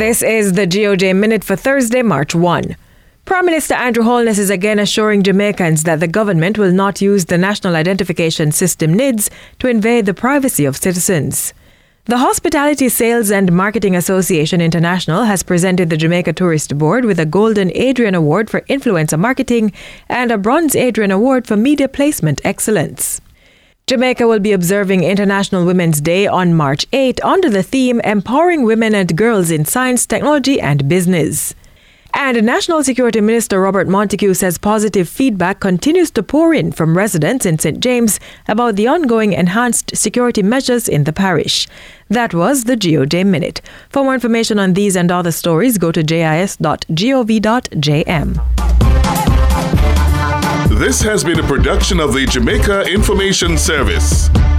This is the GOJ Minute for Thursday, March 1. Prime Minister Andrew Holness is again assuring Jamaicans that the government will not use the National Identification System NIDS to invade the privacy of citizens. The Hospitality Sales and Marketing Association International has presented the Jamaica Tourist Board with a Golden Adrian Award for Influencer Marketing and a Bronze Adrian Award for Media Placement Excellence. Jamaica will be observing International Women's Day on March 8 under the theme Empowering Women and Girls in Science, Technology and Business. And National Security Minister Robert Montague says positive feedback continues to pour in from residents in St. James about the ongoing enhanced security measures in the parish. That was the GOJ Minute. For more information on these and other stories, go to jis.gov.jm. This has been a production of the Jamaica Information Service.